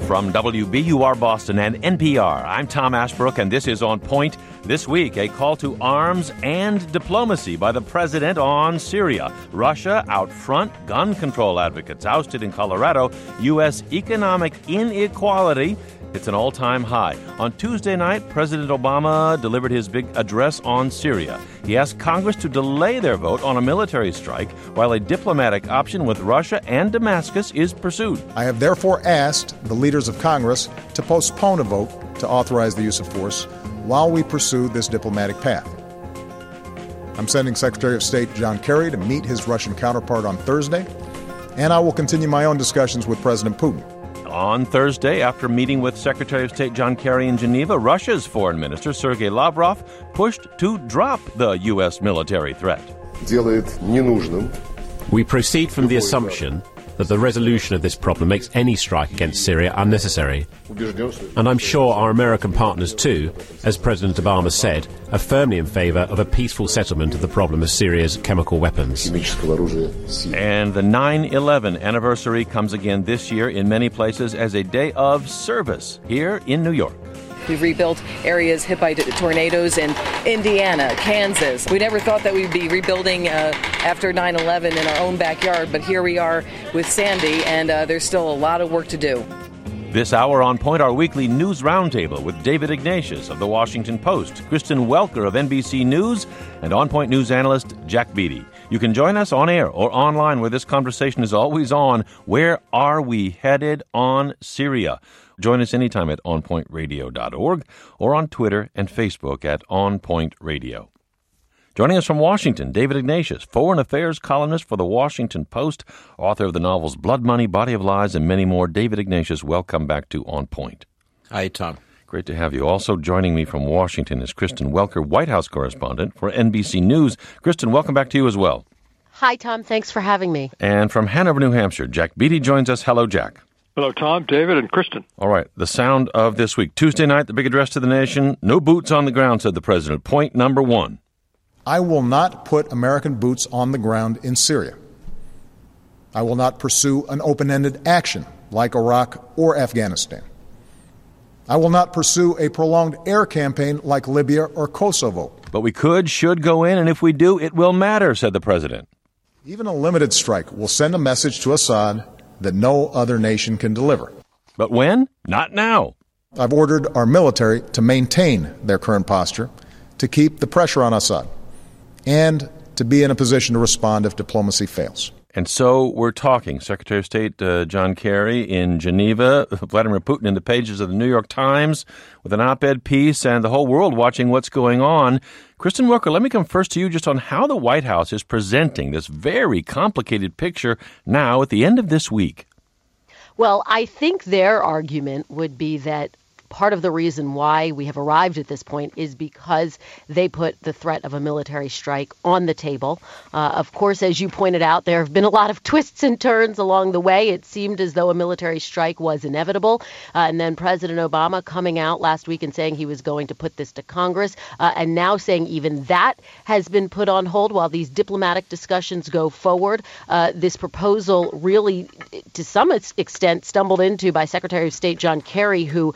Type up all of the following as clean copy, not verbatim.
From WBUR Boston and NPR, I'm Tom Ashbrook, and this is On Point. This week, a call to arms and diplomacy by the president on Syria. Russia out front, gun control advocates ousted in Colorado, U.S. economic inequality. It's an all-time high. On Tuesday night, President Obama delivered his big address on Syria. He asked Congress to delay their vote on a military strike while a diplomatic option with Russia and Damascus is pursued. I have therefore asked the leaders of Congress to postpone a vote to authorize the use of force while we pursue this diplomatic path. I'm sending Secretary of State John Kerry to meet his Russian counterpart on Thursday, and I will continue my own discussions with President Putin. On Thursday, after meeting with Secretary of State John Kerry in Geneva, Russia's Foreign Minister Sergei Lavrov pushed to drop the U.S. military threat. We proceed from the assumption that the resolution of this problem makes any strike against Syria unnecessary. And I'm sure our American partners too, as President Obama said, are firmly in favor of a peaceful settlement of the problem of Syria's chemical weapons. And the 9/11 anniversary comes again this year in many places as a day of service here in New York. We've rebuilt areas hit by tornadoes in Indiana, Kansas. We never thought that we'd be rebuilding after 9/11 in our own backyard, but here we are with Sandy, and there's still a lot of work to do. This hour on Point, our weekly news roundtable with David Ignatius of The Washington Post, Kristen Welker of NBC News, and On Point news analyst Jack Beatty. You can join us on air or online where this conversation is always on. Where are we headed on Syria? Join us anytime at onpointradio.org or on Twitter and Facebook at onpointradio. Joining us from Washington, David Ignatius, foreign affairs columnist for The Washington Post, author of the novels Blood Money, Body of Lies, and many more. David Ignatius, welcome back to On Point. Hi, Tom. Great to have you. Also joining me from Washington is Kristen Welker, White House correspondent for NBC News. Kristen, welcome back to you as well. Hi, Tom. Thanks for having me. And from Hanover, New Hampshire, Jack Beatty joins us. Hello, Jack. Hello, Tom, David, and Kristen. All right, the sound of this week. Tuesday night, the big address to the nation. No boots on the ground, said the president. Point number one. I will not put American boots on the ground in Syria. I will not pursue an open-ended action like Iraq or Afghanistan. I will not pursue a prolonged air campaign like Libya or Kosovo. But we should go in, and if we do, it will matter, said the president. Even a limited strike will send a message to Assad that no other nation can deliver. But when? Not now. I've ordered our military to maintain their current posture, to keep the pressure on Assad, and to be in a position to respond if diplomacy fails. And so we're talking. Secretary of State John Kerry in Geneva, Vladimir Putin in the pages of the New York Times with an op-ed piece, and the whole world watching what's going on. Kristen Welker, let me come first to you just on how the White House is presenting this very complicated picture now at the end of this week. Well, I think their argument would be that part of the reason why we have arrived at this point is because they put the threat of a military strike on the table. Of course, as you pointed out, there have been a lot of twists and turns along the way. It seemed as though a military strike was inevitable. And then President Obama coming out last week and saying he was going to put this to Congress, and now saying even that has been put on hold while these diplomatic discussions go forward. This proposal really, to some extent, stumbled into by Secretary of State John Kerry, who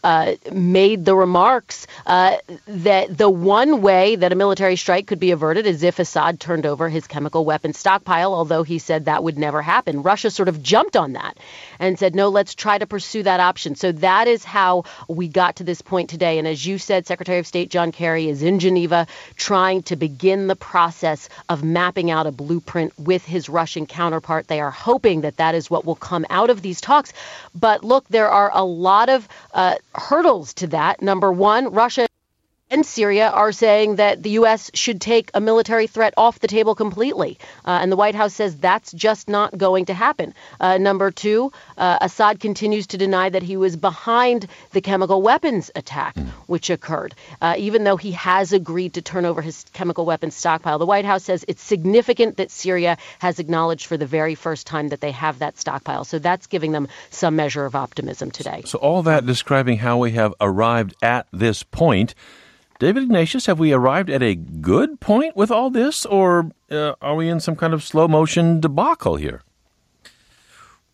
made the remarks that the one way that a military strike could be averted is if Assad turned over his chemical weapons stockpile, although he said that would never happen. Russia sort of jumped on that and said, no, let's try to pursue that option. So that is how we got to this point today. And as you said, Secretary of State John Kerry is in Geneva trying to begin the process of mapping out a blueprint with his Russian counterpart. They are hoping that that is what will come out of these talks. But look, there are a lot of hurdles to that. Number one, Russia and Syria are saying that the U.S. should take a military threat off the table completely. And the White House says that's just not going to happen. Number two, Assad continues to deny that he was behind the chemical weapons attack, which occurred, even though he has agreed to turn over his chemical weapons stockpile. The White House says it's significant that Syria has acknowledged for the very first time that they have that stockpile. So that's giving them some measure of optimism today. So all that describing how we have arrived at this point. David Ignatius, have we arrived at a good point with all this, or are we in some kind of slow-motion debacle here?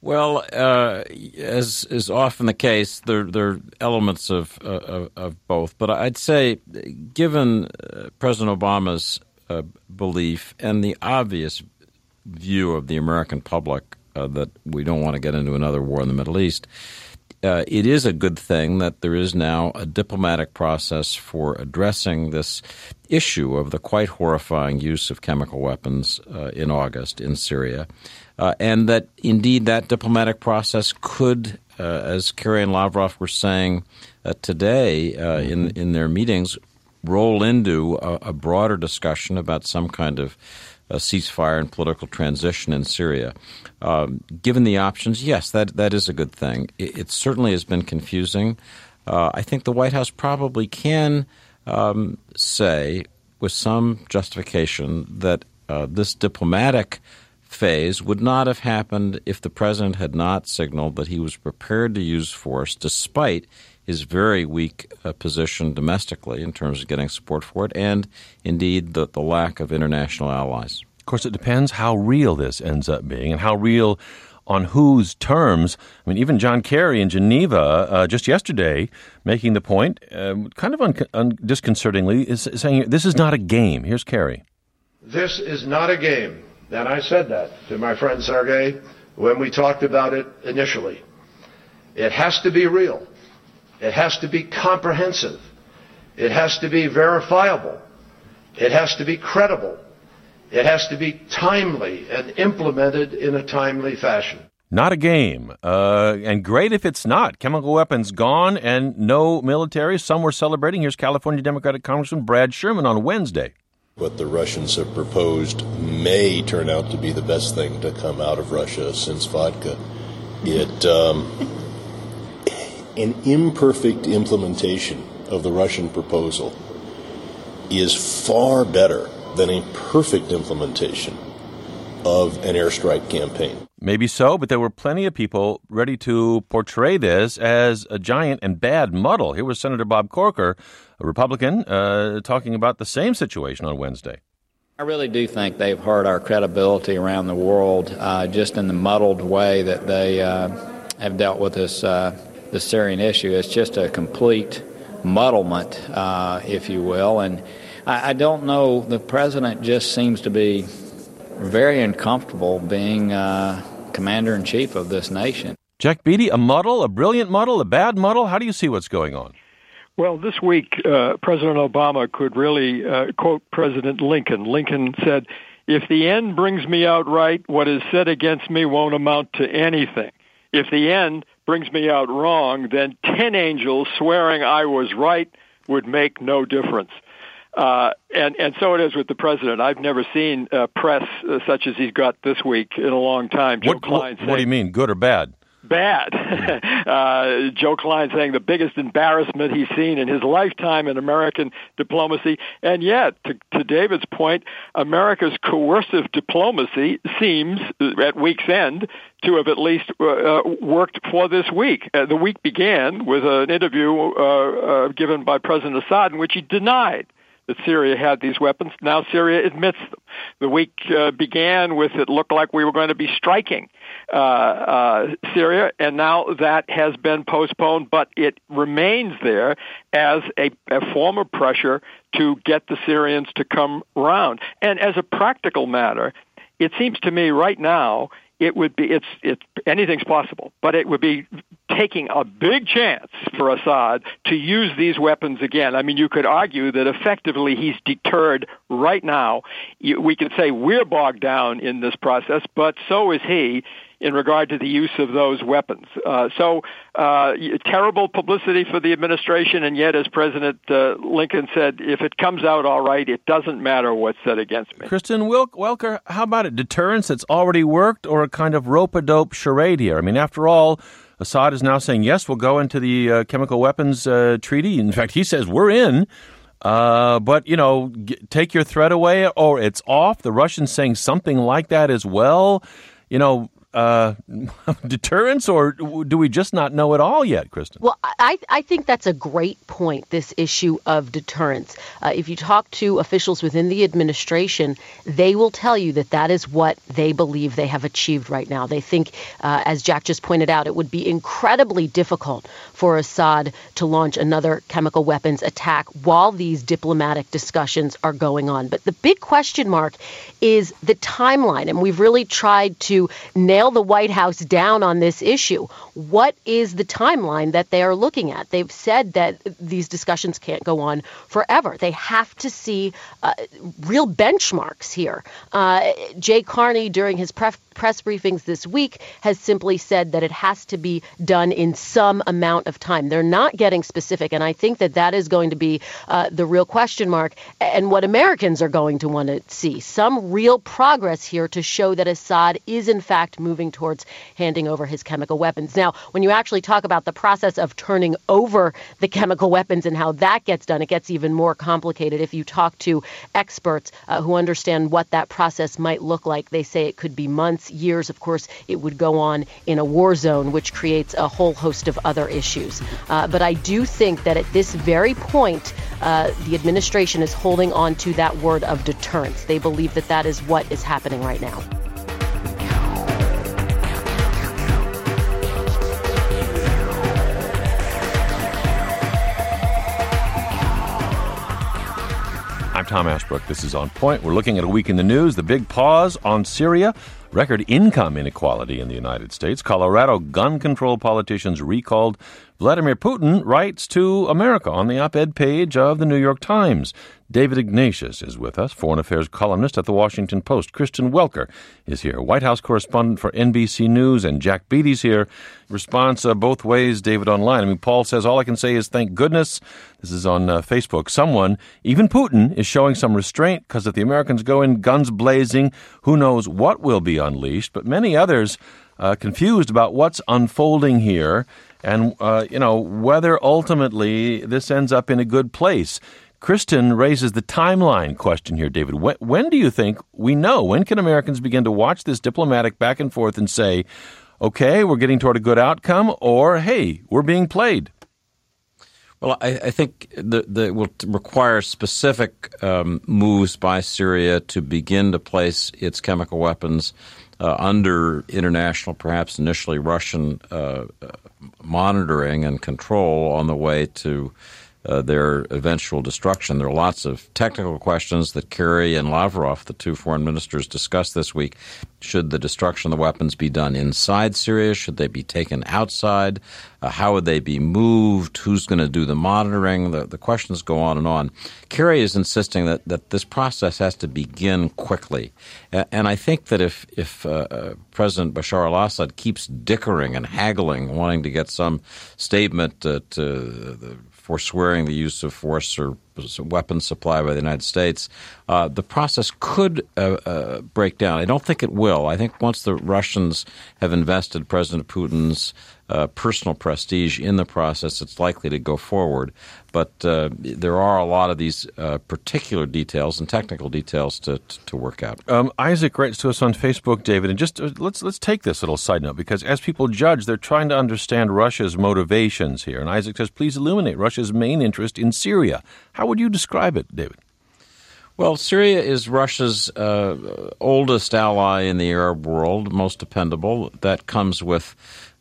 Well, as is often the case, there are elements of both. But I'd say, given President Obama's belief and the obvious view of the American public that we don't want to get into another war in the Middle East, it is a good thing that there is now a diplomatic process for addressing this issue of the quite horrifying use of chemical weapons in August in Syria, and that indeed that diplomatic process could, as Kerry and Lavrov were saying today in their meetings, roll into a broader discussion about some kind of a ceasefire and political transition in Syria. Given the options, yes, that is a good thing. It certainly has been confusing. I think the White House probably can say with some justification that this diplomatic phase would not have happened if the president had not signaled that he was prepared to use force despite his very weak position domestically in terms of getting support for it, and indeed the lack of international allies. Of course, it depends how real this ends up being and how real on whose terms. I mean, even John Kerry in Geneva just yesterday making the point, kind of disconcertingly, is saying this is not a game. Here's Kerry. This is not a game. And I said that to my friend Sergei when we talked about it initially. It has to be real. It has to be comprehensive. It has to be verifiable. It has to be credible. It has to be timely and implemented in a timely fashion. Not a game. And great if it's not. Chemical weapons gone and no military. Some were celebrating. Here's California Democratic Congressman Brad Sherman on Wednesday. What the Russians have proposed may turn out to be the best thing to come out of Russia since vodka. An imperfect implementation of the Russian proposal is far better than a perfect implementation of an airstrike campaign. Maybe so, but there were plenty of people ready to portray this as a giant and bad muddle. Here was Senator Bob Corker, a Republican, talking about the same situation on Wednesday. I really do think they've hurt our credibility around the world just in the muddled way that they have dealt with the Syrian issue. It's just a complete muddlement, if you will. And I don't know, the president just seems to be very uncomfortable being commander-in-chief of this nation. Jack Beatty, a muddle, a brilliant muddle, a bad muddle? How do you see what's going on? Well, this week, President Obama could really quote President Lincoln. Lincoln said, "If the end brings me out right, what is said against me won't amount to anything. If the end brings me out wrong, then 10 angels swearing I was right would make no difference." And so it is with the president. I've never seen press such as he's got this week in a long time. What do you mean, good or bad? Bad. Joe Klein saying the biggest embarrassment he's seen in his lifetime in American diplomacy. And yet, to David's point, America's coercive diplomacy seems, at week's end, to have at least worked for this week. The week began with an interview given by President Assad in which he denied that Syria had these weapons. Now Syria admits them. The week began with it looked like we were going to be striking Syria, and now that has been postponed, but it remains there as a form of pressure to get the Syrians to come around. And as a practical matter, it seems to me right now it would be it's anything's possible, but it would be taking a big chance for Assad to use these weapons again. I mean, you could argue that effectively he's deterred right now. We could say we're bogged down in this process, but so is he in regard to the use of those weapons. Terrible publicity for the administration, and yet, as President Lincoln said, if it comes out all right, it doesn't matter what's said against me. Kristen Welker, how about it? Deterrence that's already worked, or a kind of rope-a-dope charade here? I mean, after all, Assad is now saying, yes, we'll go into the chemical weapons treaty. In fact, he says, we're in. But, take your threat away or it's off. The Russians saying something like that as well. deterrence, or do we just not know it all yet, Kristen? Well, I think that's a great point, this issue of deterrence. If you talk to officials within the administration, they will tell you that that is what they believe they have achieved right now. They think, as Jack just pointed out, it would be incredibly difficult for Assad to launch another chemical weapons attack while these diplomatic discussions are going on. But the big question mark is the timeline, and we've really tried to nail the White House down on this issue. What is the timeline that they are looking at? They've said that these discussions can't go on forever. They have to see real benchmarks here. Jay Carney, during his press briefings this week, has simply said that it has to be done in some amount of time. They're not getting specific, and I think that that is going to be the real question mark, and what Americans are going to want to see. Some real progress here to show that Assad is, in fact, moving towards handing over his chemical weapons. Now, when you actually talk about the process of turning over the chemical weapons and how that gets done, it gets even more complicated. If you talk to experts who understand what that process might look like, they say it could be months, years. Of course, it would go on in a war zone, which creates a whole host of other issues. But I do think that at this very point, the administration is holding on to that word of deterrence. They believe that that is what is happening right now. I'm Tom Ashbrook. This is On Point. We're looking at a week in the news. The big pause on Syria. Record income inequality in the United States. Colorado gun control politicians recalled. Vladimir Putin writes to America on the op-ed page of the New York Times. David Ignatius is with us, foreign affairs columnist at the Washington Post. Kristen Welker is here, White House correspondent for NBC News, and Jack Beatty's here. Response both ways, David, online. I mean, Paul says, all I can say is thank goodness. This is on Facebook. Someone, even Putin, is showing some restraint because if the Americans go in guns blazing, who knows what will be unleashed. But many others confused about what's unfolding here and, whether ultimately this ends up in a good place. Kristen raises the timeline question here, David. When do you think we know? When can Americans begin to watch this diplomatic back and forth and say, okay, we're getting toward a good outcome, or, hey, we're being played? Well, I think that will require specific moves by Syria to begin to place its chemical weapons under international, perhaps initially Russian monitoring and control on the way to their eventual destruction. There are lots of technical questions that Kerry and Lavrov, the two foreign ministers, discussed this week. Should the destruction of the weapons be done inside Syria? Should they be taken outside? How would they be moved? Who's going to do the monitoring? The questions go on and on. Kerry is insisting that this process has to begin quickly. And I think that if President Bashar al-Assad keeps dickering and haggling, wanting to get some statement forswearing the use of force or weapons supply by the United States, the process could break down. I don't think it will. I think once the Russians have invested President Putin's personal prestige in the process, it's likely to go forward. But there are a lot of these particular details and technical details to work out. Isaac writes to us on Facebook, David, and just let's take this little side note, because as people judge, they're trying to understand Russia's motivations here. And Isaac says, please illuminate Russia's main interest in Syria. How would you describe it, David? Well, Syria is Russia's oldest ally in the Arab world, most dependable. That comes with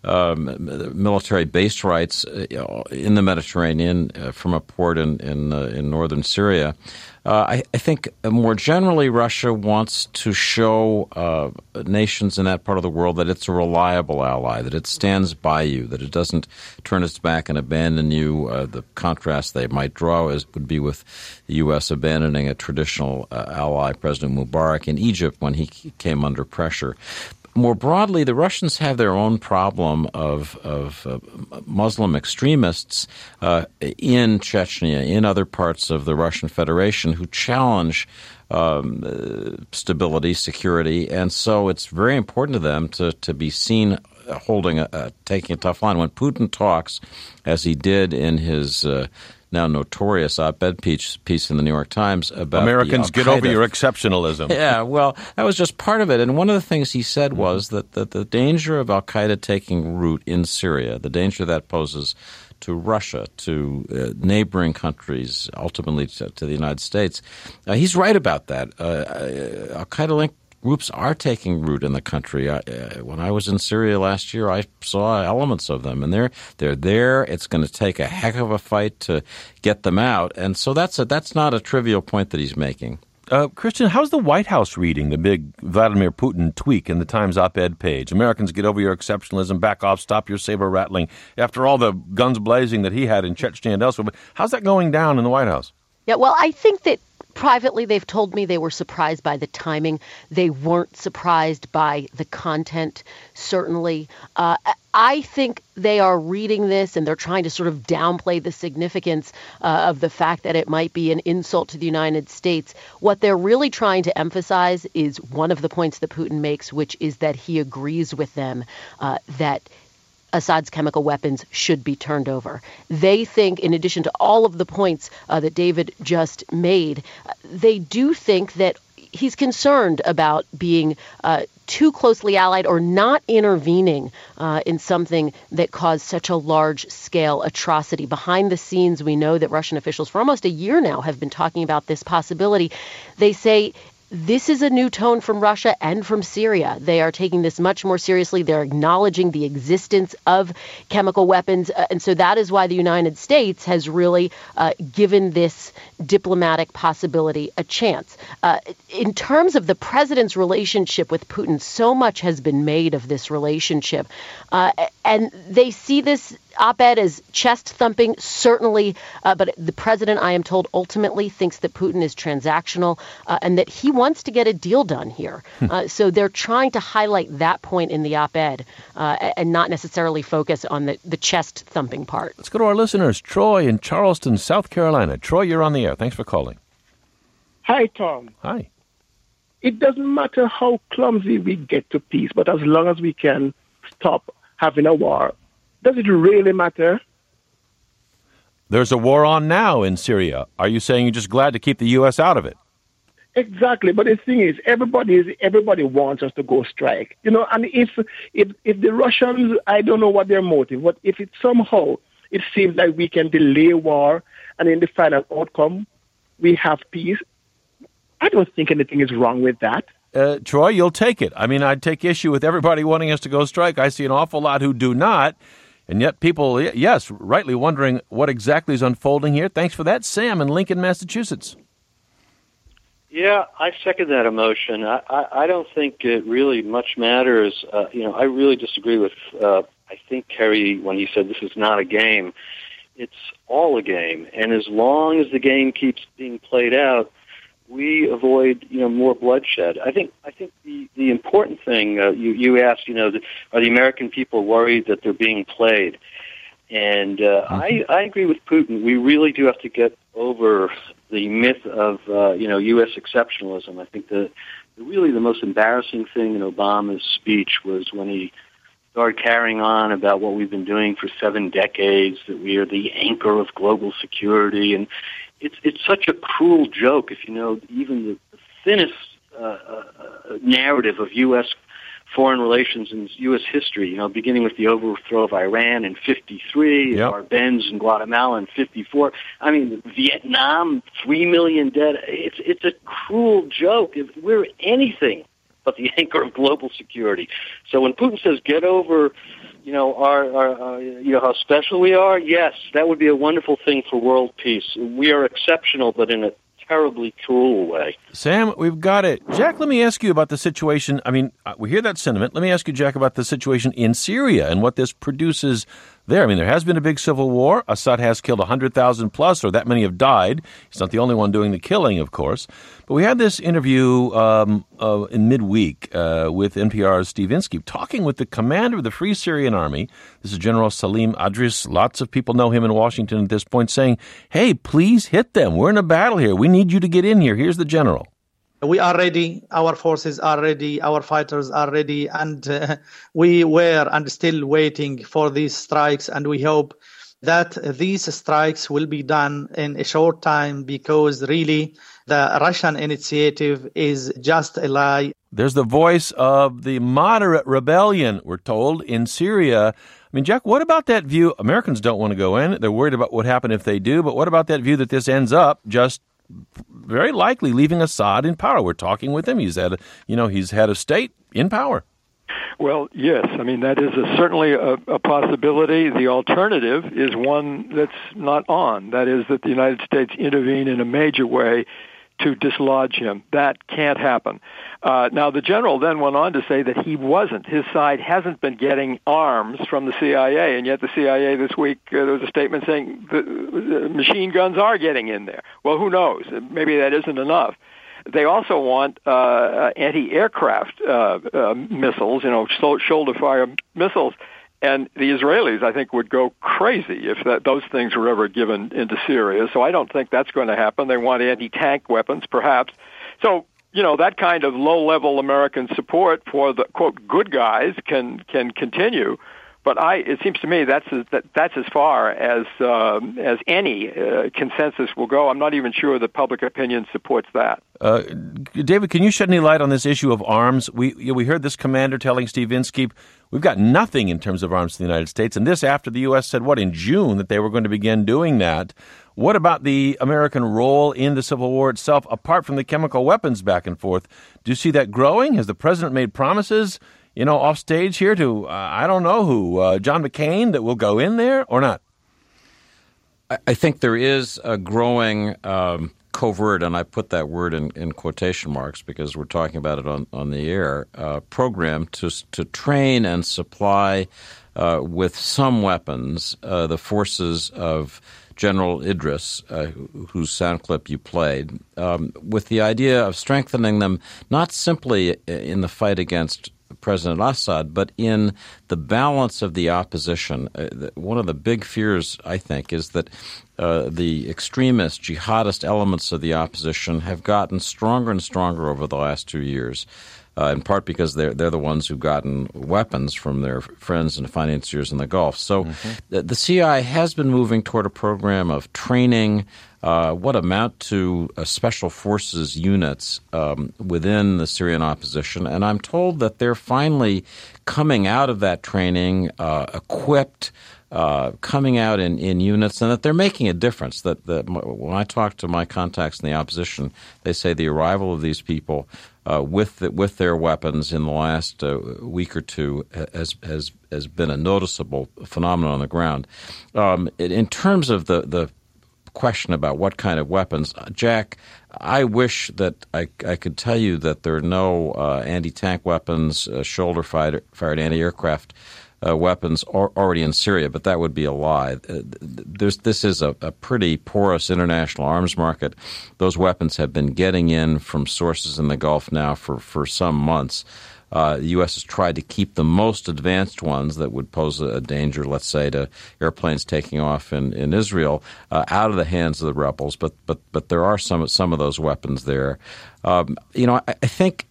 military base rights in the Mediterranean from a port in northern Syria. I think more generally, Russia wants to show nations in that part of the world that it's a reliable ally, that it stands by you, that it doesn't turn its back and abandon you. The contrast they might draw would be with the U.S. abandoning a traditional ally, President Mubarak, in Egypt when he came under pressure. More broadly, the Russians have their own problem of Muslim extremists in Chechnya, in other parts of the Russian Federation, who challenge stability, security, and so it's very important to them to be seen taking a tough line. When Putin talks, as he did in his now notorious op-ed piece in the New York Times about Americans get over your exceptionalism. Yeah, well, that was just part of it. And one of the things he said was that the danger of al-Qaeda taking root in Syria, the danger that poses to Russia, to neighboring countries, ultimately to the United States, he's right about that. Al-Qaeda-linked groups are taking root in the country. When I was in Syria last year, I saw elements of them, and they're there. It's going to take a heck of a fight to get them out, and so that's not a trivial point that he's making. Christian, how's the White House reading the big Vladimir Putin tweak in the Times op-ed page? Americans get over your exceptionalism, back off, stop your saber rattling. After all the guns blazing that he had in Chechnya and elsewhere, but how's that going down in the White House? Yeah, well, I think that privately, they've told me they were surprised by the timing. They weren't surprised by the content, certainly. I think they are reading this and they're trying to sort of downplay the significance of the fact that it might be an insult to the United States. What they're really trying to emphasize is one of the points that Putin makes, which is that he agrees with them that Assad's chemical weapons should be turned over. They think, in addition to all of the points that David just made, they do think that he's concerned about being too closely allied or not intervening in something that caused such a large-scale atrocity. Behind the scenes, we know that Russian officials for almost a year now have been talking about this possibility. They say this is a new tone from Russia and from Syria. They are taking this much more seriously. They're acknowledging the existence of chemical weapons. And so that is why the United States has really given this diplomatic possibility a chance. In terms of the president's relationship with Putin, so much has been made of this relationship. And they see this op-ed as chest-thumping, certainly, but the president, I am told, ultimately thinks that Putin is transactional and that he wants to get a deal done here. So they're trying to highlight that point in the op-ed and not necessarily focus on the chest-thumping part. Let's go to our listeners. Troy in Charleston, South Carolina. Troy, you're on the air. Thanks for calling. Hi, Tom. Hi. It doesn't matter how clumsy we get to peace, but as long as we can stop having a war, does it really matter? There's a war on now in Syria. Are you saying you're just glad to keep the U.S. out of it? Exactly, but the thing is, everybody wants us to go strike, and if the Russians, I don't know what their motive, but if it somehow it seems like we can delay war, and in the final outcome we have peace, I don't think anything is wrong with that. Troy, you'll take it. I mean, I'd take issue with everybody wanting us to go strike. I see an awful lot who do not, and yet people, yes, rightly wondering what exactly is unfolding here. Thanks for that. Sam in Lincoln, Massachusetts. Yeah, I second that emotion. I don't think it really much matters. I really disagree with, I think, Kerry, when he said this is not a game. It's all a game. And as long as the game keeps being played out, we avoid, more bloodshed. I think the important thing, you asked, are the American people worried that they're being played? And I agree with Putin. We really do have to get over the myth of, U.S. exceptionalism. I think really the most embarrassing thing in Obama's speech was when he started carrying on about what we've been doing for 7 decades, that we are the anchor of global security. And it's such a cruel joke if you know even the thinnest narrative of U.S. foreign relations in U.S. history, beginning with the overthrow of Iran in 1953, Arbenz in Guatemala in 1954. I mean, Vietnam, 3 million dead. It's a cruel joke. If we're anything but the anchor of global security. So when Putin says, get over, our how special we are, yes, that would be a wonderful thing for world peace. We are exceptional, but in a terribly cruel way. Sam, we've got it. Jack, let me ask you about the situation. I mean, we hear that sentiment. Let me ask you, Jack, about the situation in Syria and what this produces there. I mean, there has been a big civil war. Assad has killed 100,000 plus, or that many have died. He's not the only one doing the killing, of course. But we had this interview in midweek with NPR's Steve Inskeep talking with the commander of the Free Syrian Army. This is General Salim Adris. Lots of people know him in Washington at this point, saying, hey, please hit them. We're in a battle here. We need you to get in here. Here's the general. We are ready. Our forces are ready. Our fighters are ready. And we were and still waiting for these strikes. And we hope that these strikes will be done in a short time because really the Russian initiative is just a lie. There's the voice of the moderate rebellion, we're told, in Syria. I mean, Jack, what about that view? Americans don't want to go in. They're worried about what happened if they do. But what about that view that this ends up just very likely leaving Assad in power? We're talking with him. He's had a state in power. Well, yes. I mean, that is certainly a possibility. The alternative is one that's not on. That is that the United States intervene in a major way to dislodge him. That can't happen. Now, the general then went on to say that he wasn't. His side hasn't been getting arms from the CIA, and yet the CIA this week, there was a statement saying the machine guns are getting in there. Well, who knows? Maybe that isn't enough. They also want anti-aircraft missiles, shoulder-fire missiles. And the Israelis, I think, would go crazy if those things were ever given into Syria. So I don't think that's going to happen. They want anti-tank weapons, perhaps. So, that kind of low-level American support for the, quote, good guys can continue. But it seems to me that's as far as any consensus will go. I'm not even sure that public opinion supports that. David, can you shed any light on this issue of arms? We heard this commander telling Steve Inskeep, we've got nothing in terms of arms to the United States, and this after the U.S. said, in June, that they were going to begin doing that. What about the American role in the Civil War itself, apart from the chemical weapons back and forth? Do you see that growing? Has the president made promises, off stage here to, I don't know who, John McCain, that will go in there or not? I think there is a growing covert, and I put that word in quotation marks because we're talking about it on the air, program to train and supply with some weapons the forces of General Idris, whose sound clip you played, with the idea of strengthening them not simply in the fight against President Assad, but in the balance of the opposition. One of the big fears, I think, is that the extremist, jihadist elements of the opposition have gotten stronger and stronger over the last 2 years, in part because they're the ones who've gotten weapons from their friends and financiers in the Gulf. So the CIA has been moving toward a program of training what amount to special forces units within the Syrian opposition. And I'm told that they're finally coming out of that training equipped, coming out in units, and that they're making a difference. That when I talk to my contacts in the opposition, they say the arrival of these people with their weapons in the last week or two has been a noticeable phenomenon on the ground. In terms of the question about what kind of weapons, Jack, I wish that I could tell you that there are no anti-tank weapons, shoulder-fired anti-aircraft weapons already in Syria, but that would be a lie. This is a pretty porous international arms market. Those weapons have been getting in from sources in the Gulf now for some months. The U.S. has tried to keep the most advanced ones that would pose a danger, let's say, to airplanes taking off in Israel out of the hands of the rebels. But there are some of those weapons there. I think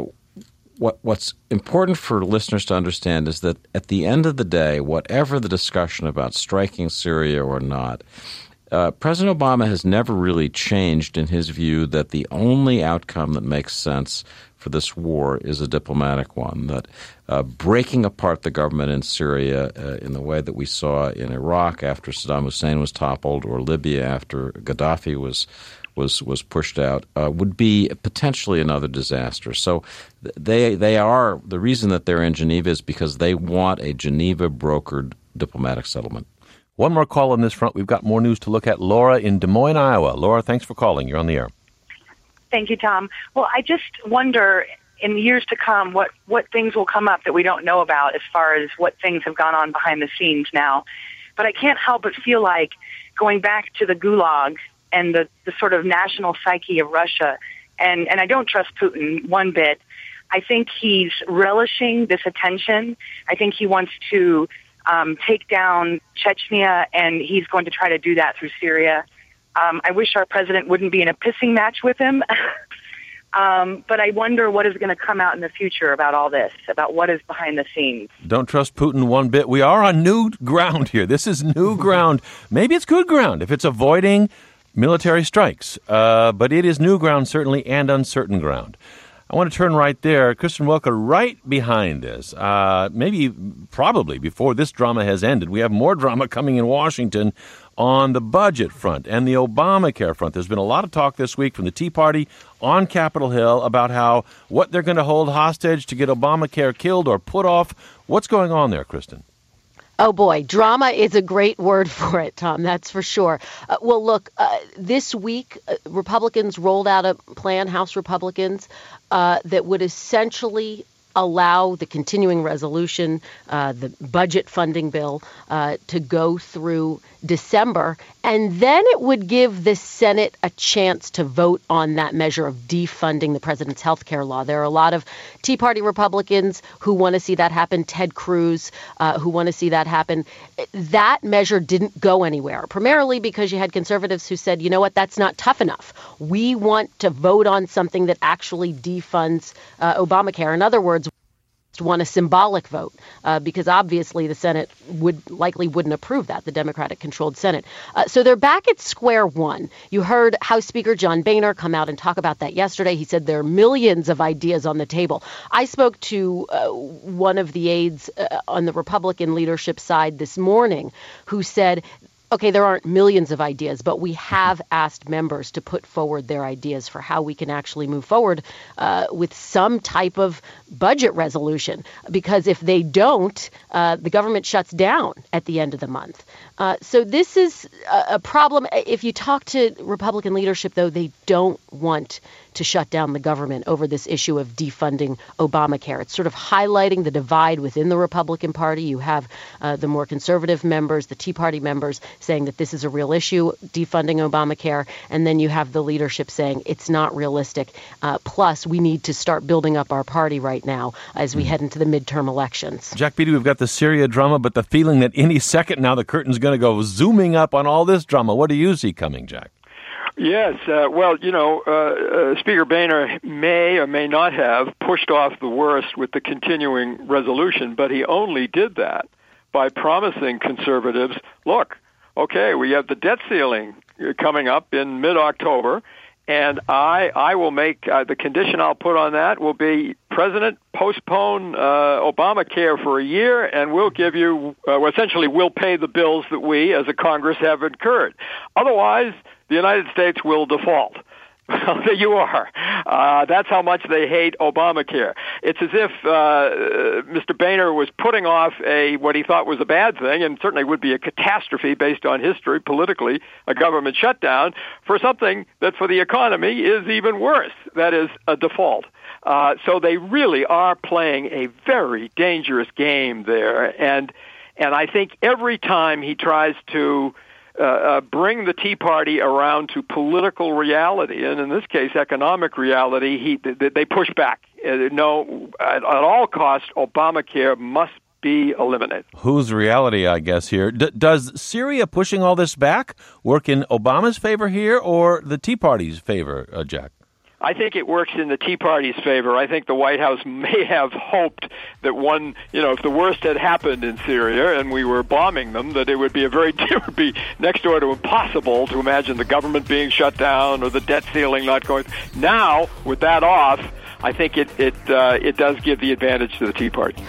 what's important for listeners to understand is that at the end of the day, whatever the discussion about striking Syria or not, President Obama has never really changed in his view that the only outcome that makes sense for this war is a diplomatic one, that breaking apart the government in Syria in the way that we saw in Iraq after Saddam Hussein was toppled, or Libya after Gaddafi was pushed out, would be potentially another disaster. So they are, the reason that they're in Geneva is because they want a Geneva-brokered diplomatic settlement. One more call on this front. We've got more news to look at. Laura in Des Moines, Iowa. Laura, thanks for calling. You're on the air. Thank you, Tom. Well, I just wonder in the years to come what things will come up that we don't know about as far as what things have gone on behind the scenes now. But I can't help but feel like going back to the Gulag and the sort of national psyche of Russia, and I don't trust Putin one bit. I think he's relishing this attention. I think he wants to take down Chechnya, and he's going to try to do that through Syria. I wish our president wouldn't be in a pissing match with him. But I wonder what is going to come out in the future about all this, about what is behind the scenes. Don't trust Putin one bit. We are on new ground here. This is new ground. Maybe it's good ground if it's avoiding military strikes. But it is new ground, certainly, and uncertain ground. I want to turn right there. Kristen Welker, right behind this. Probably before this drama has ended, we have more drama coming in Washington on the budget front and the Obamacare front. There's been a lot of talk this week from the Tea Party on Capitol Hill about what they're going to hold hostage to get Obamacare killed or put off. What's going on there, Kristen? Oh, boy. Drama is a great word for it, Tom. That's for sure. Well, look, this week, Republicans rolled out a plan, House Republicans, that would essentially allow the continuing resolution, the budget funding bill, to go through December. And then it would give the Senate a chance to vote on that measure of defunding the president's health care law. There are a lot of Tea Party Republicans who want to see that happen, Ted Cruz, who want to see that happen. That measure didn't go anywhere, primarily because you had conservatives who said, you know what, that's not tough enough. We want to vote on something that actually defunds Obamacare. In other words, want a symbolic vote because obviously the Senate wouldn't approve that, the Democratic-controlled Senate. So they're back at square one. You heard House Speaker John Boehner come out and talk about that yesterday. He said there are millions of ideas on the table. I spoke to one of the aides on the Republican leadership side this morning who said, okay, there aren't millions of ideas, but we have asked members to put forward their ideas for how we can actually move forward with some type of budget resolution. Because if they don't, the government shuts down at the end of the month. So this is a problem. If you talk to Republican leadership, though, they don't want to shut down the government over this issue of defunding Obamacare. It's sort of highlighting the divide within the Republican Party. You have the more conservative members, the Tea Party members, saying that this is a real issue, defunding Obamacare, and then you have the leadership saying it's not realistic. Plus, we need to start building up our party right now as we head into the midterm elections. Jack Beatty, we've got the Syria drama, but the feeling that any second now the curtain's going to go zooming up on all this drama. What do you see coming, Jack? Yes. Speaker Boehner may or may not have pushed off the worst with the continuing resolution, but he only did that by promising conservatives, look, okay, we have the debt ceiling coming up in mid-October, and I will make the condition I'll put on that will be, President, postpone Obamacare for a year, and we'll give you, essentially we'll pay the bills that we as a Congress have incurred. Otherwise, the United States will default. There you are. That's how much they hate Obamacare. It's as if Mr. Boehner was putting off what he thought was a bad thing, and certainly would be a catastrophe based on history, politically, a government shutdown, for something that for the economy is even worse, that is a default. So they really are playing a very dangerous game there, and I think every time he tries to bring the Tea Party around to political reality, and in this case, economic reality, they push back. No, at all costs, Obamacare must be eliminated. Whose reality, I guess, here? Does Syria pushing all this back work in Obama's favor here or the Tea Party's favor, Jack? I think it works in the Tea Party's favor. I think the White House may have hoped that if the worst had happened in Syria and we were bombing them, that it would be next door to impossible to imagine the government being shut down or the debt ceiling not going. Now, with that off, I think it does give the advantage to the Tea Party.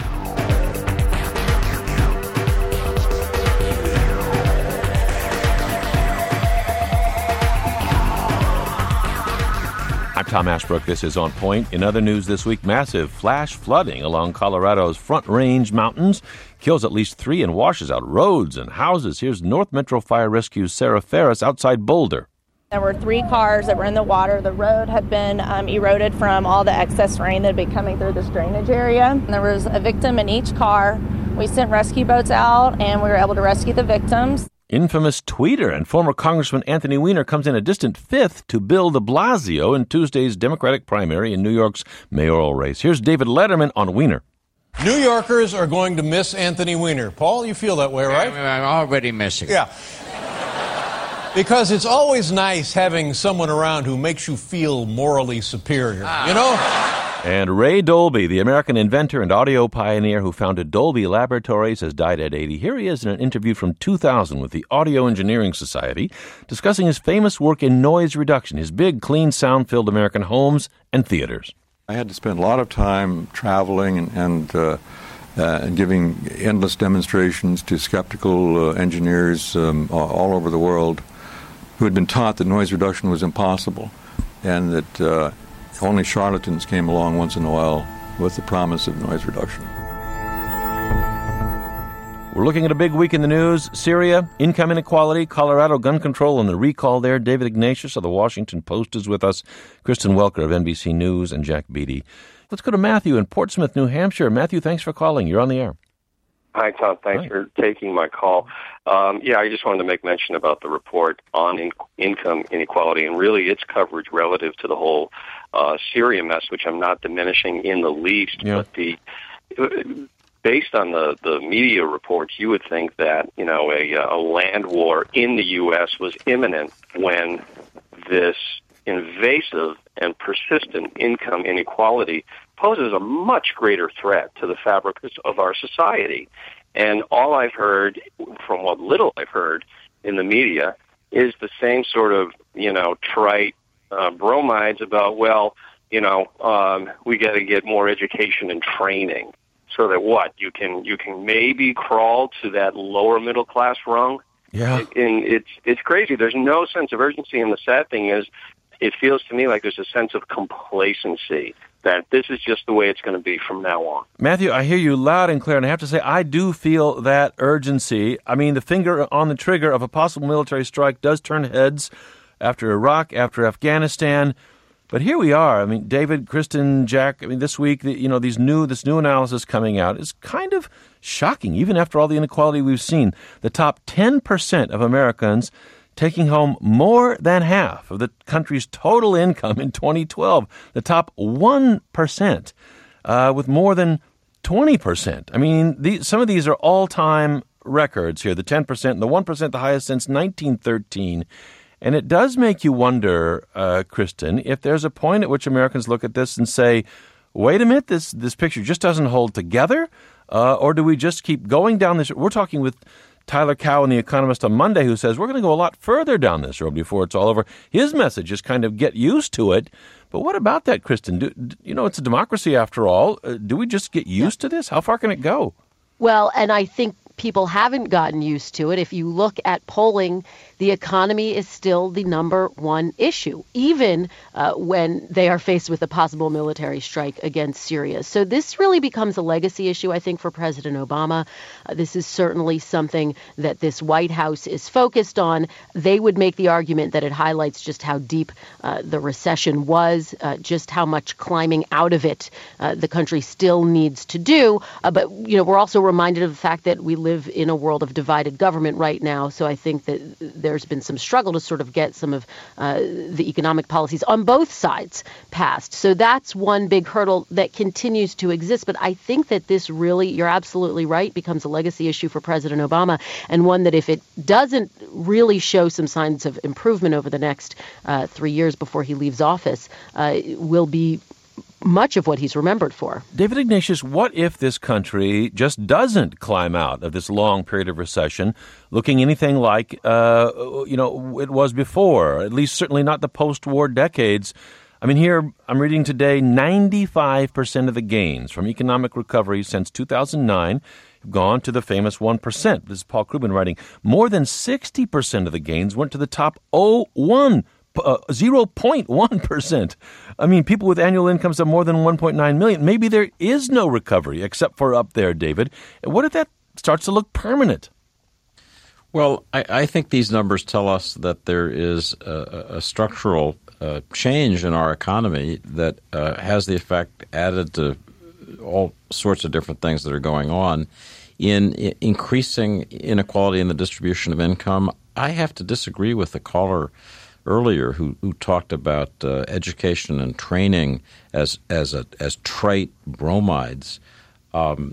I'm Tom Ashbrook. This is On Point. In other news this week, massive flash flooding along Colorado's Front Range Mountains kills at least 3 and washes out roads and houses. Here's North Metro Fire Rescue's Sarah Ferris outside Boulder. There were 3 cars that were in the water. The road had been eroded from all the excess rain that had been coming through this drainage area. And there was a victim in each car. We sent rescue boats out, and we were able to rescue the victims. Infamous tweeter and former Congressman Anthony Weiner comes in a distant 5th to Bill de Blasio in Tuesday's Democratic primary in New York's mayoral race. Here's David Letterman on Weiner. New Yorkers are going to miss Anthony Weiner. Paul, you feel that way, right? I'm already missing. Yeah. Because it's always nice having someone around who makes you feel morally superior, you know? And Ray Dolby, the American inventor and audio pioneer who founded Dolby Laboratories, has died at 80. Here he is in an interview from 2000 with the Audio Engineering Society, discussing his famous work in noise reduction, his big, clean, sound-filled American homes and theaters. I had to spend a lot of time traveling and giving endless demonstrations to skeptical engineers all over the world who had been taught that noise reduction was impossible and that only charlatans came along once in a while with the promise of noise reduction. We're looking at a big week in the news. Syria, income inequality, Colorado gun control, and the recall there. David Ignatius of the Washington Post is with us. Kristen Welker of NBC News and Jack Beatty. Let's go to Matthew in Portsmouth, New Hampshire. Matthew, thanks for calling. You're on the air. Hi, Tom. Thanks for taking my call. I just wanted to make mention about the report on income inequality and really its coverage relative to the whole Syria mess, which I'm not diminishing in the least. Yeah. But based on the media reports, you would think that, a land war in the U.S. was imminent when this invasive and persistent income inequality poses a much greater threat to the fabric of our society. And all I've heard, from what little I've heard in the media, is the same sort of, trite bromides about, we got to get more education and training so that you can maybe crawl to that lower middle class rung. Yeah. And it's crazy. There's no sense of urgency. And the sad thing is, it feels to me like there's a sense of complacency that this is just the way it's going to be from now on. Matthew, I hear you loud and clear, and I have to say, I do feel that urgency. I mean, the finger on the trigger of a possible military strike does turn heads after Iraq, after Afghanistan. But here we are. I mean, David, Kristen, Jack, this week, this new analysis coming out is kind of shocking, even after all the inequality we've seen. The top 10% of Americans taking home more than half of the country's total income in 2012. The top 1% with more than 20%. Some of these are all-time records here. The 10% and the 1%, the highest since 1913. And it does make you wonder, Kristen, if there's a point at which Americans look at this and say, wait a minute, this picture just doesn't hold together, or do we just keep going down this? We're talking with Tyler Cowen, The Economist, on Monday, who says we're going to go a lot further down this road before it's all over. His message is kind of get used to it. But what about that, Kristen? It's a democracy after all. Do we just get used to this? How far can it go? Well, and I think people haven't gotten used to it. If you look at polling, the economy is still the number one issue, even when they are faced with a possible military strike against Syria. So this really becomes a legacy issue, I think, for President Obama. This is certainly something that this White House is focused on. They would make the argument that it highlights just how deep the recession was, just how much climbing out of it the country still needs to do. But, we're also reminded of the fact that we live in a world of divided government right now. So I think that there's been some struggle to sort of get some of the economic policies on both sides passed. So that's one big hurdle that continues to exist. But I think that this really, you're absolutely right, becomes a legacy issue for President Obama, and one that if it doesn't really show some signs of improvement over the next 3 years before he leaves office, will be much of what he's remembered for. David Ignatius, what if this country just doesn't climb out of this long period of recession looking anything like, it was before, at least certainly not the post-war decades? Here I'm reading today 95% of the gains from economic recovery since 2009 have gone to the famous 1%. This is Paul Krugman writing. More than 60% of the gains went to the top 0.1%. People with annual incomes of more than 1.9 million. Maybe there is no recovery except for up there, David. What if that starts to look permanent? Well, I think these numbers tell us that there is a structural change in our economy that has the effect, added to all sorts of different things that are going on, in increasing inequality in the distribution of income. I have to disagree with the caller earlier who talked about education and training as trite bromides. The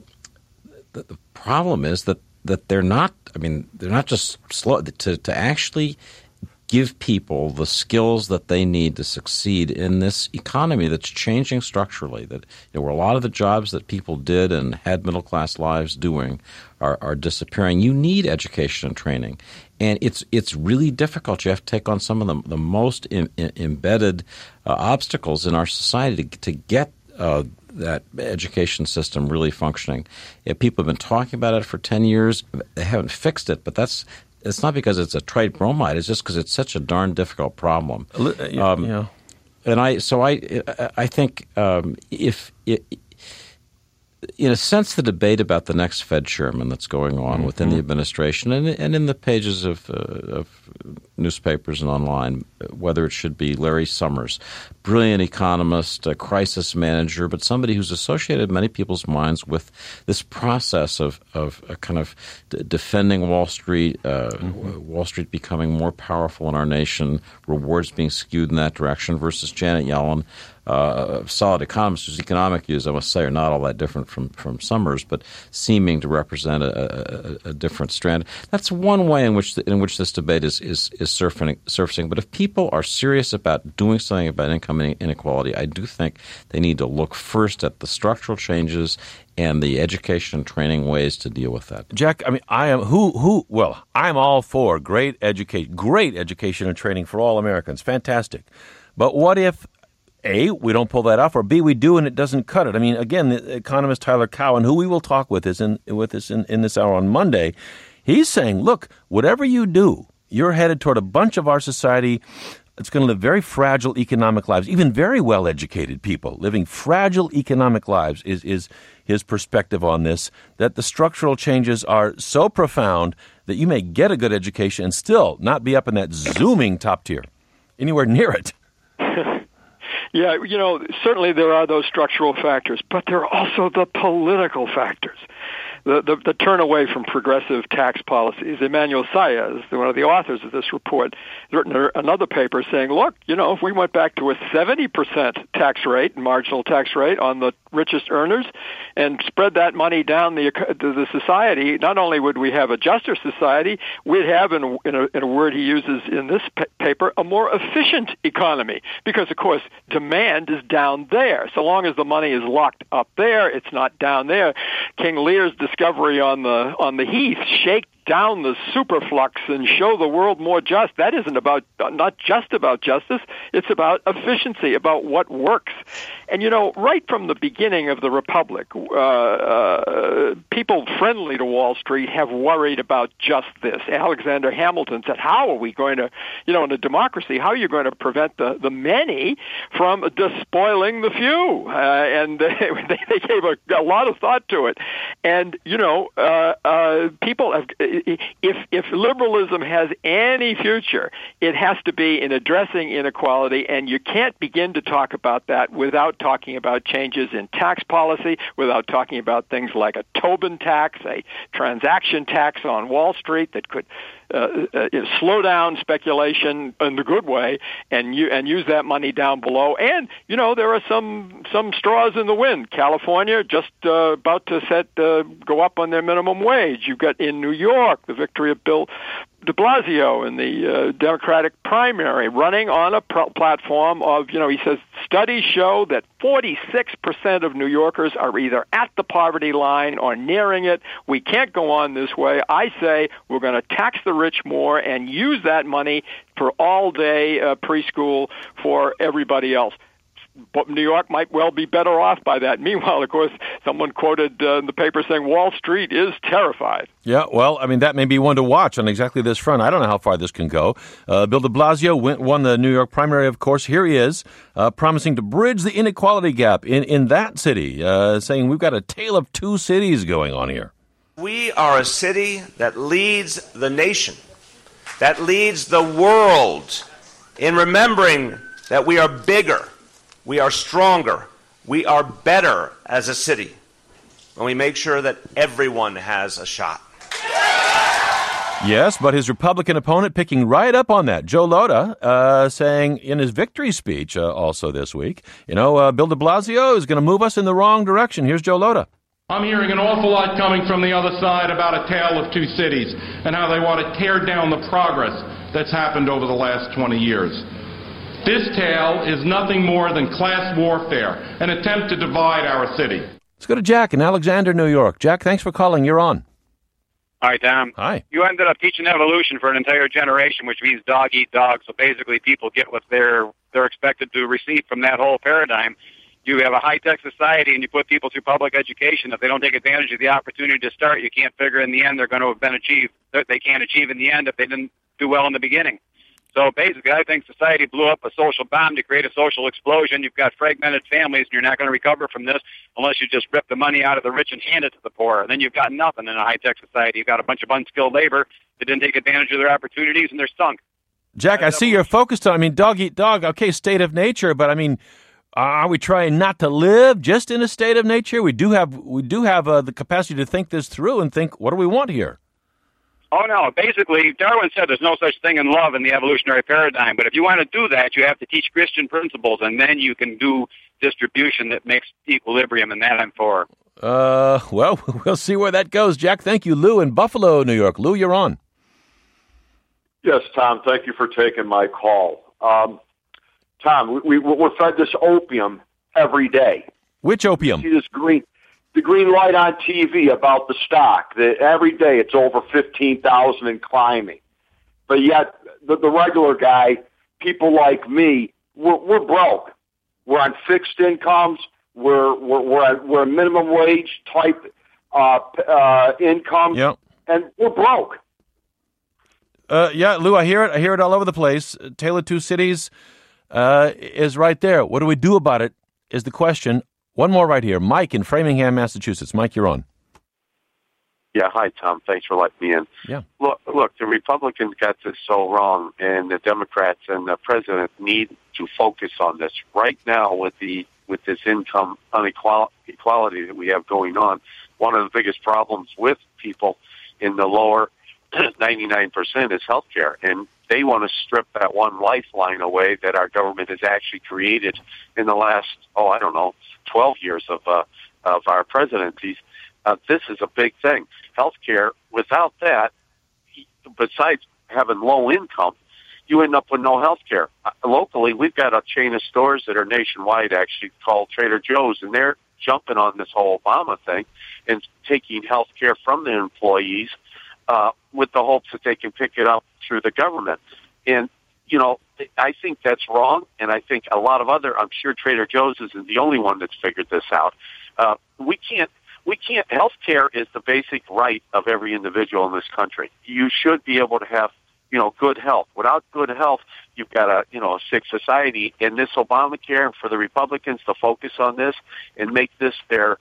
problem is that they're not. They're not just slow to actually give people the skills that they need to succeed in this economy that's changing structurally. That where a lot of the jobs that people did and had middle-class lives doing are disappearing. You need education and training. And it's really difficult. You have to take on some of the most embedded obstacles in our society to get that education system really functioning. If people have been talking about it for 10 years. They haven't fixed it, but it's not because it's a trite bromide. It's just because it's such a darn difficult problem. And I think if in a sense, the debate about the next Fed chairman that's going on within the administration and in the pages of newspapers and online, whether it should be Larry Summers, brilliant economist, a crisis manager, but somebody who's associated in many people's minds with this process of kind of defending Wall Street, Wall Street becoming more powerful in our nation, rewards being skewed in that direction, versus Janet Yellen, solid economist whose economic views, I must say, are not all that different from Summers, but seeming to represent a different strand. That's one way in which this debate is surfacing. But if people are serious about doing something about income inequality, I do think they need to look first at the structural changes and the education and training ways to deal with that. Jack, I mean, I'm all for great education and training for all Americans. Fantastic. But what if A, we don't pull that off, or B, we do and it doesn't cut it? I mean, again, the economist Tyler Cowen, who we will talk with us in this hour on Monday, he's saying, look, whatever you do, you're headed toward a bunch of our society that's going to live very fragile economic lives. Even very well-educated people living fragile economic lives is his perspective on this, that the structural changes are so profound that you may get a good education and still not be up in that zooming top tier, anywhere near it. Yeah, certainly there are those structural factors, but there are also the political factors. The turn away from progressive tax policies. Emmanuel Saez, one of the authors of this report, has written another paper saying, look, if we went back to a 70% tax rate, marginal tax rate on the richest earners, and spread that money down the society, not only would we have a juster society, we'd have, in a word he uses in this paper, a more efficient economy. Because, of course, demand is down there. So long as the money is locked up there, it's not down there. King Lear's discovery on the Heath, shake down the superflux and show the world more just. That isn't not just about justice. It's about efficiency, about what works. And, right from the beginning of the Republic, people friendly to Wall Street have worried about just this. Alexander Hamilton said, how are we going to, in a democracy, how are you going to prevent the many from despoiling the few? And they gave a lot of thought to it. And, people have, if liberalism has any future, it has to be in addressing inequality, and you can't begin to talk about that without talking about changes in tax policy, without talking about things like a Tobin tax, a transaction tax on Wall Street that could slow down speculation in the good way and use that money down below. And, there are some straws in the wind. California just about to go up on their minimum wage. You've got in New York the victory of Bill de Blasio in the Democratic primary, running on a platform of, he says, studies show that 46% of New Yorkers are either at the poverty line or nearing it. We can't go on this way. I say we're going to tax the rich more and use that money for all-day preschool for everybody else. But New York might well be better off by that. Meanwhile, of course, someone quoted in the paper saying Wall Street is terrified. Yeah, well, I mean, that may be one to watch on exactly this front. I don't know how far this can go. Bill de Blasio won the New York primary, of course. Here he is, promising to bridge the inequality gap in that city, saying we've got a tale of two cities going on here. We are a city that leads the nation, that leads the world in remembering that we are bigger. We are stronger. We are better as a city when we make sure that everyone has a shot. Yes, but his Republican opponent picking right up on that. Joe Lhota saying in his victory speech also this week, Bill de Blasio is going to move us in the wrong direction. Here's Joe Lhota. I'm hearing an awful lot coming from the other side about a tale of two cities and how they want to tear down the progress that's happened over the last 20 years. This tale is nothing more than class warfare, an attempt to divide our city. Let's go to Jack in Alexander, New York. Jack, thanks for calling. You're on. Hi, Tom. Hi. You ended up teaching evolution for an entire generation, which means dog eat dog. So basically people get what they're expected to receive from that whole paradigm. You have a high-tech society and you put people through public education. If they don't take advantage of the opportunity to start, you can't figure in the end they're going to have been achieved. They can't achieve in the end if they didn't do well in the beginning. So basically, I think society blew up a social bomb to create a social explosion. You've got fragmented families, and you're not going to recover from this unless you just rip the money out of the rich and hand it to the poor. And then you've got nothing in a high-tech society. You've got a bunch of unskilled labor that didn't take advantage of their opportunities, and they're sunk. Jack, I see you're focused on, dog eat dog, okay, state of nature, but are we trying not to live just in a state of nature? We do have the capacity to think this through and think, what do we want here? Oh, no. Basically, Darwin said there's no such thing in love in the evolutionary paradigm. But if you want to do that, you have to teach Christian principles, and then you can do distribution that makes equilibrium, and that I'm for. Well, we'll see where that goes. Jack, thank you. Lou in Buffalo, New York. Lou, you're on. Yes, Tom, thank you for taking my call. Tom, we're fed this opium every day. Which opium? You see this the green light on TV about the stock. Every day it's over 15,000 and climbing. But yet the regular guy, people like me, we're broke. We're on fixed incomes. We're a minimum wage type income, yep. And we're broke. Yeah, Lou, I hear it. I hear it all over the place. Tale of Two Cities is right there. What do we do about it is the question. One more right here. Mike in Framingham, Massachusetts. Mike, you're on. Yeah, hi, Tom. Thanks for letting me in. Yeah. Look, the Republicans got this so wrong, and the Democrats and the president need to focus on this right now with this income inequality that we have going on. One of the biggest problems with people in the lower 99% is health care, and they want to strip that one lifeline away that our government has actually created in the last, 12 years of our presidencies. This is a big thing. Health care, without that, besides having low income, you end up with no health care. Locally, we've got a chain of stores that are nationwide, actually, called Trader Joe's, and they're jumping on this whole Obama thing and taking health care from their employees with the hopes that they can pick it up through the government. And, I think that's wrong, and I think a lot of I'm sure Trader Joe's isn't the only one that's figured this out. We can't, health care is the basic right of every individual in this country. You should be able to have, good health. Without good health, you've got a sick society. And this Obamacare, for the Republicans to focus on this and make this their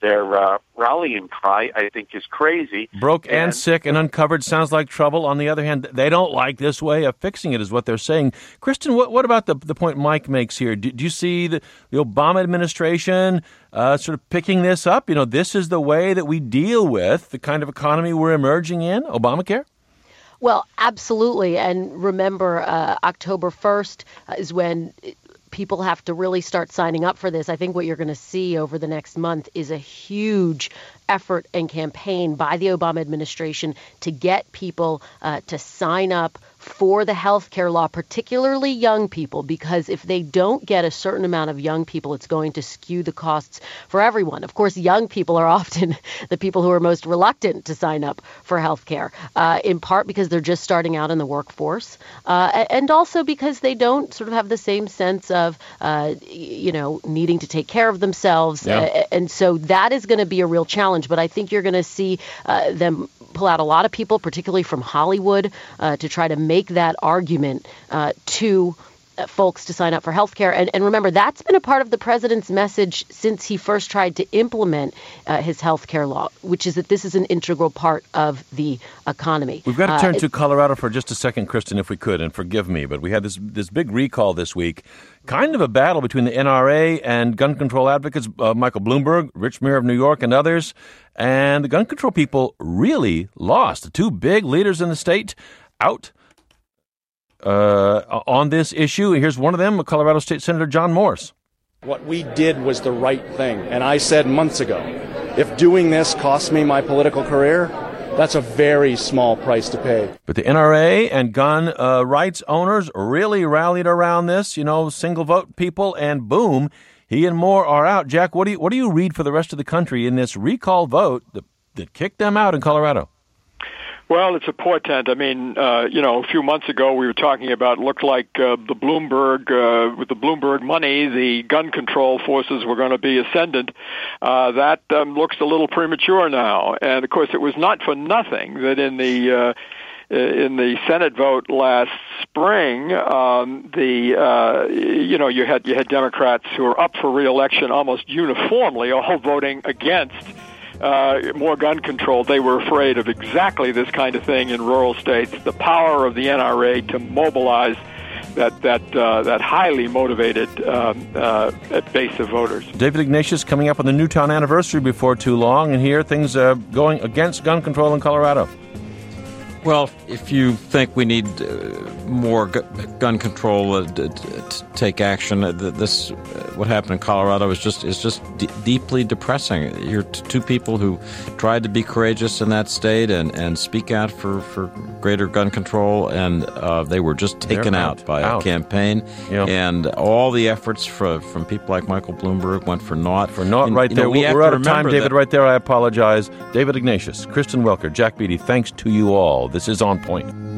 rallying cry, I think, is crazy. Broke and sick and uncovered sounds like trouble. On the other hand, they don't like this way of fixing it, is what they're saying. Kristen, what about the point Mike makes here? Do you see the Obama administration sort of picking this up? This is the way that we deal with the kind of economy we're emerging in, Obamacare? Well, absolutely. And remember, October 1st is when people have to really start signing up for this. I think what you're going to see over the next month is a huge effort and campaign by the Obama administration to get people to sign up for the health care law, particularly young people, because if they don't get a certain amount of young people, it's going to skew the costs for everyone. Of course, young people are often the people who are most reluctant to sign up for health care, in part because they're just starting out in the workforce, and also because they don't sort of have the same sense of, needing to take care of themselves. Yeah. And so that is going to be a real challenge. But I think you're going to see them pull out a lot of people, particularly from Hollywood, to try to make that argument to folks to sign up for health care. And remember, that's been a part of the president's message since he first tried to implement his health care law, which is that this is an integral part of the economy. We've got to turn to Colorado for just a second, Kristen, if we could, and forgive me, but we had this big recall this week, kind of a battle between the NRA and gun control advocates, Michael Bloomberg, Rich Muir of New York, and others. And the gun control people really lost. The two big leaders in the state out on this issue. Here's one of them, Colorado State Senator John Morse. What we did was the right thing. And I said months ago, if doing this costs me my political career, that's a very small price to pay. But the NRA and gun rights owners really rallied around this, single vote people, and boom, he and Moore are out. Jack, what do you read for the rest of the country in this recall vote that kicked them out in Colorado? Well, it's a portent. I mean, a few months ago we were talking about, looked like with the Bloomberg money, the gun control forces were going to be ascendant. That looks a little premature now. And, of course, it was not for nothing that in the Senate vote last spring, you had Democrats who were up for re-election almost uniformly, all voting against more gun control. They were afraid of exactly this kind of thing in rural states. The power of the NRA to mobilize that highly motivated base of voters. David Ignatius coming up on the Newtown anniversary before too long, and here things are going against gun control in Colorado. Well, if you think we need more gun control to take action, what happened in Colorado is just deeply depressing. You're two people who tried to be courageous in that state and speak out for greater gun control, and they were just taken out by a campaign. Yep. And all the efforts from people like Michael Bloomberg went for naught. Right there. We're out of time, David. Right there, I apologize. David Ignatius, Kristen Welker, Jack Beatty, thanks to you all. This is On Point.